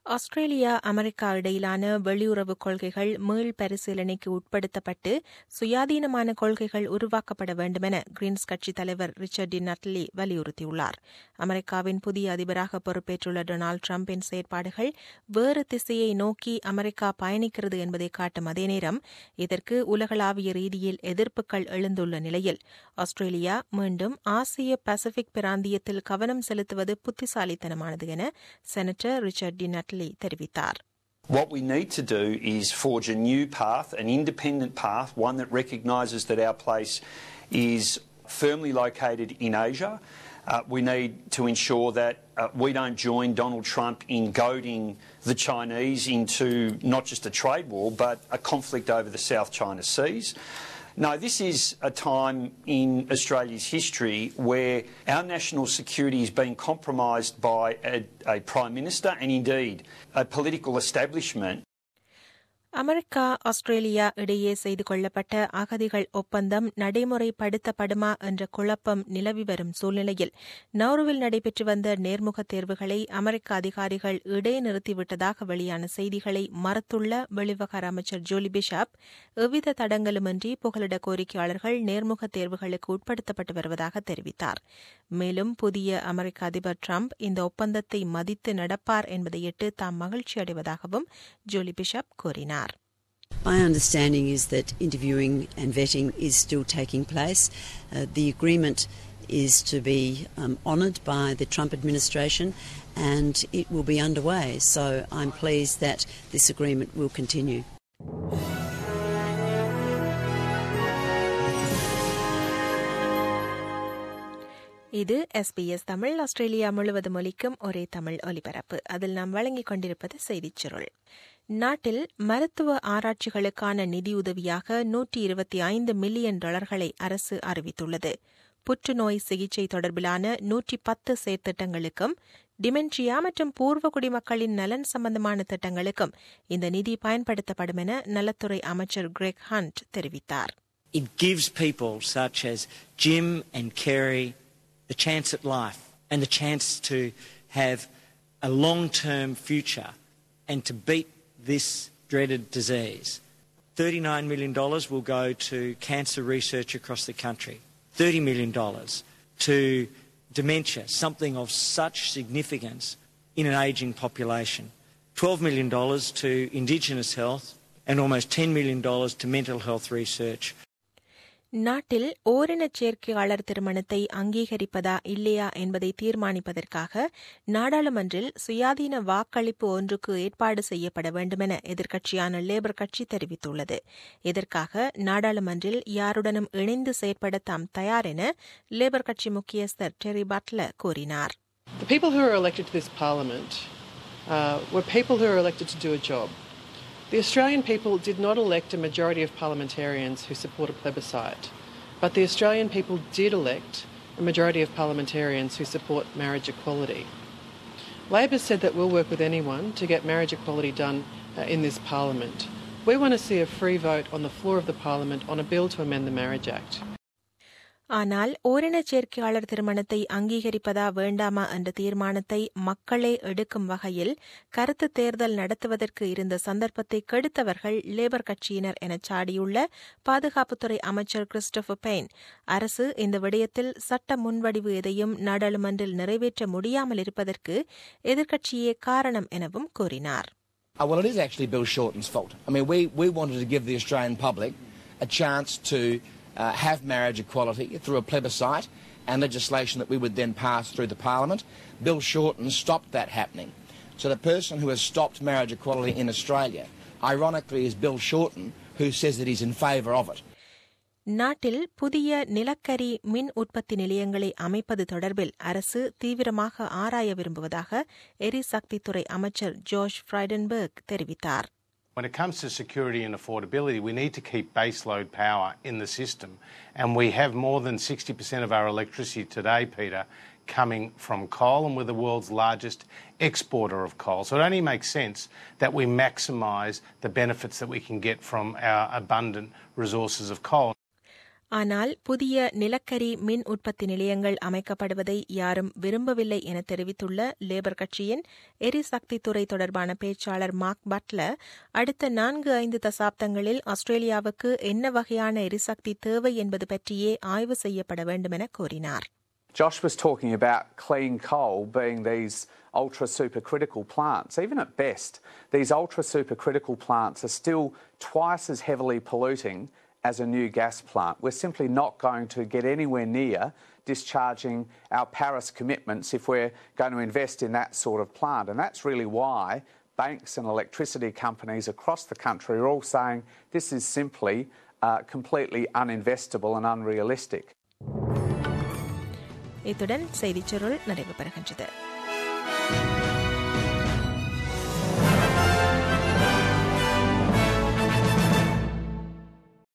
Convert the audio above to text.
Australia America இடையிலான வெளியுறவு கொள்கைகள் மீள் பரிசீலனைக்கு உட்படுத்தப்பட்டு சுயாதீனமான கொள்கைகள் உருவாக்கப்பட வேண்டுமென கிரீன்ஸ் கட்சித் தலைவர் ரிச்சர்ட் டி நட்லி வலியுறுத்தியுள்ளார். அமெரிக்காவின் புதிய அதிபராக பொறுப்பேற்றுள்ள டொனால்டு டிரம்பின் செயற்பாடுகள் வேறு திசையை நோக்கி அமெரிக்கா பயணிக்கிறது என்பதை காட்டும் அதே நேரம் இதற்கு உலகளாவிய ரீதியில் எதிர்ப்புகள் எழுந்துள்ள நிலையில் ஆஸ்திரேலியா மீண்டும் ஆசிய பசிபிக் பிராந்தியத்தில் கவனம் செலுத்துவது புத்திசாலித்தனமானது என செனட்டர் ரிச்சர்ட் டி நட்லி தெரிவித்தார். What we need to do is forge a new path, an independent path, one that recognises that our place is firmly located in Asia. We need to ensure that we don't join Donald Trump in goading the Chinese into not just a trade war but a conflict over the South China Seas. No, this is a time in Australia's history where our national security is being compromised by a Prime Minister and indeed a political establishment. America Australia இடையே செய்து கொள்ளப்பட்ட அகதிகள் ஒப்பந்தம் நடைமுறைப்படுத்தப்படுமா என்ற குழப்பம் நிலவி வரும் சூழ்நிலையில் நௌருவில் நடைபெற்று வந்த நேர்முக தேர்வுகளை அமெரிக்க அதிகாரிகள் இடைநிறுத்திவிட்டதாக வெளியான செய்திகளை மறுத்துள்ள வெளிவகார அமைச்சர் ஜோலி பிஷப் எவ்வித தடங்கலுமின்றி புகலிட கோரிக்கையாளர்கள் நேர்முக தேர்வுகளுக்கு உட்படுத்தப்பட்டு வருவதாக தெரிவித்தார். மேலும் புதிய அமெரிக்க அதிபர் டிரம்ப் இந்த ஒப்பந்தத்தை மதித்து நடப்பார் என்பதையிட்டு தாம் மகிழ்ச்சி அடைவதாகவும் ஜோலி பிஷப் கூறினார். My understanding is that interviewing and vetting is still taking place. The agreement is to be honoured by the Trump administration and it will be underway. So I'm pleased that this agreement will continue. இது SBS தமிழ். Australia முழுவதும் ஒலிக்கும் ஒரே தமிழ் ஒலிபரப்பு. அதில் நாம் வழங்கிக் கொண்டிருப்பது செய்திச் சுருள். நாட்டில் மருத்துவ ஆராய்ச்சிகளுக்கான நிதியுதவியாக $125 மில்லியன் அரசு அறிவித்துள்ளது. புற்றுநோய் சிகிச்சை தொடர்பிலான 110 செயற்திட்டங்களுக்கும் டிமென்ஷியா மற்றும் பூர்வ குடிமக்களின் நலன் சம்பந்தமான திட்டங்களுக்கும் இந்த நிதி பயன்படுத்தப்படும் என நலத்துறை அமைச்சர் கிரெக் ஹண்ட் தெரிவித்தார். It gives people such as Jim and Kerry the chance at life and the chance to have a long-term future and to beat this dreaded disease. $39 million will go to cancer research across the country. $30 million to dementia, something of such significance in an ageing population. $12 million to Indigenous health and almost $10 million to mental health research. நாட்டில் ஓரினச் சேர்க்கையாளர் திருமணத்தை அங்கீகரிப்பதா இல்லையா என்பதை தீர்மானிப்பதற்காக நாடாளுமன்றில் சுயாதீன வாக்களிப்பு ஒன்றுக்கு ஏற்பாடு செய்யப்பட வேண்டுமென எதிர்க்கட்சியான லேபர் கட்சி தெரிவித்துள்ளது. இதற்காக நாடாளுமன்றில் யாருடனும் இணைந்து செயற்பட தாம் தயார் என லேபர் கட்சி முக்கியஸ்தர் டெரி பட்லர் கூறினார். The people who are elected to this parliament were people who are elected to do a job. The Australian people did not elect a majority of parliamentarians who support a plebiscite, but the Australian people did elect a majority of parliamentarians who support marriage equality. Labor said that we'll work with anyone to get marriage equality done in this parliament. We want to see a free vote on the floor of the parliament on a bill to amend the Marriage Act. ஆனால் ஓரினச் சேர்க்கையாளர் திருமணத்தை அங்கீகரிப்பதா வேண்டாமா என்ற தீர்மானத்தை மக்களே எடுக்கும் வகையில் கருத்து தேர்தல் நடத்துவதற்கு இருந்த சந்தர்ப்பத்தை கெடுத்தவர்கள் லேபர் கட்சியினர் என சாடியுள்ள பாதுகாப்புத்துறை அமைச்சர் கிறிஸ்டோபர் பெயின் அரசு இந்த விடயத்தில் சட்ட முன்வடிவு எதையும் நாடாளுமன்றில் நிறைவேற்ற முடியாமல் இருப்பதற்கு எதிர்க்கட்சியே காரணம் எனவும் கூறினார். Well, it is actually Bill Shorten's fault. I mean, we wanted to give the Australian public a chance to have marriage equality through a plebiscite and legislation that we would then pass through the parliament. Bill Shorten stopped that happening. So the person who has stopped marriage equality in Australia, ironically, is Bill Shorten, who says that he's in favour of it. நாட்டில் புதிய நிலக்கரி மின் உற்பத்தி நிலையங்களை அமைப்பது தொடர்பில் அரசு தீவிரமாக ஆராய விரும்புவதாக எரிசக்தித்துறை அமைச்சர் ஜார்ஜ் ஃப்ரைடன்பர்க் தெரிவித்தார். When it comes to security and affordability, we need to keep baseload power in the system. And we have more than 60% of our electricity today, Peter, coming from coal, and we're the world's largest exporter of coal. So it only makes sense that we maximise the benefits that we can get from our abundant resources of coal. ஆனால் புதிய நிலக்கரி மின் உற்பத்தி நிலையங்கள் அமைக்கப்படுவதை யாரும் விரும்பவில்லை என தெரிவித்துள்ள லேபர் கட்சியின் எரிசக்தித்துறை தொடர்பான பேச்சாளர் மார்க் பட்லர் அடுத்த 4-5 தசாப்தங்களில் ஆஸ்திரேலியாவுக்கு என்ன வகையான எரிசக்தி தேவை என்பது பற்றியே ஆய்வு செய்யப்பட வேண்டும் என கூறினார். Josh was talking about clean coal being these ultra-supercritical plants. Even at best, these ultra-supercritical plants are still twice as heavily polluting as a new gas plant. We're simply not going to get anywhere near discharging our Paris commitments if we're going to invest in that sort of plant. And that's really why banks and electricity companies across the country are all saying this is simply completely uninvestable and unrealistic. இத்துடன் செய்திச் சுருள் நிறைவு பெறுகின்றது.